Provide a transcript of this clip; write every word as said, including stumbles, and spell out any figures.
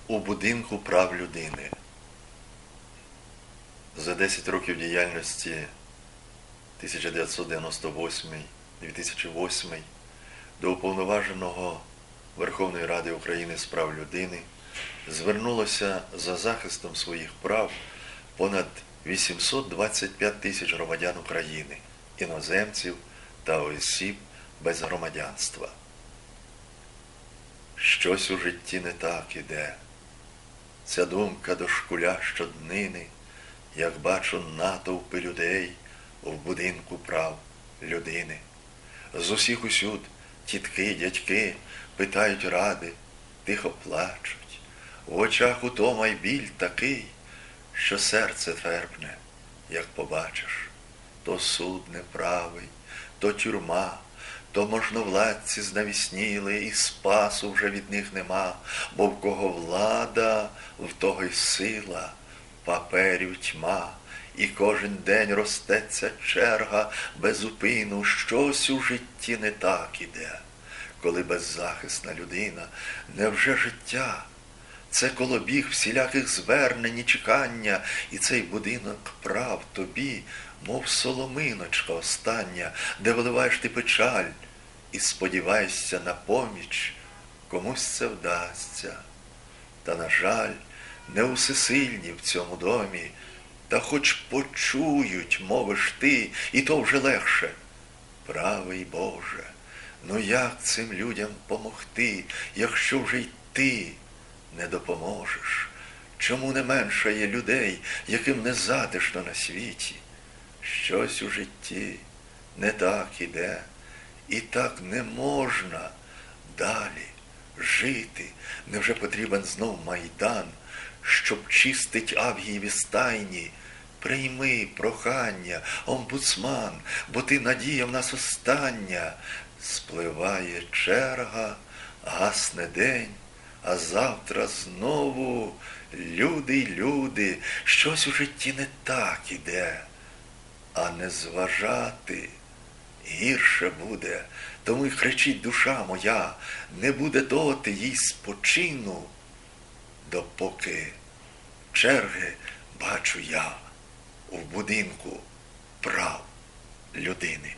у будинку прав людини. За десять років діяльності тисяча дев'ятсот дев'яносто восьмий - дві тисячі восьмий до Уповноваженого Верховної Ради України з прав людини звернулося за захистом своїх прав понад вісімсот двадцять п'ять тисяч громадян України, іноземців та осіб без громадянства. Щось у житті не так іде. Ця думка дошкуля щоднини, як бачу натовпи людей в будинку прав людини. З усіх усюд тітки, дядьки питають ради, тихо плачуть. В очах утома й біль такий, що серце терпне, як побачиш. То суд неправий, то тюрма, то можновладці знавісніли, і спасу вже від них нема, бо в кого влада, в того й сила, паперів тьма, і кожен день ростеться черга безупину. Щось у житті не так іде, коли беззахисна людина. Невже життя — це колобіг всіляких звернень і чекання, і цей будинок прав тобі, мов соломиночка остання, де виливаєш ти печаль і сподіваєшся на поміч, комусь це вдасться. Та, на жаль, не усесильні в цьому домі, та хоч почують, мовиш ти, і то вже легше. Правий Боже, ну як цим людям помогти, якщо вже й ти не допоможеш? Чому не меншає людей, яким не затишно на світі? Щось у житті не так іде, і так не можна далі жити. Невже потрібен знов Майдан, щоб чистить Авгієві стайні? Прийми прохання, омбудсман, бо ти надія в нас остання. Спливає черга, гасне день, а завтра знову люди й люди. Щось у житті не так іде, а не зважати гірше буде. Тому й кричить душа моя, не буде доти їй спочину, допоки черги бачу я в будинку прав людини.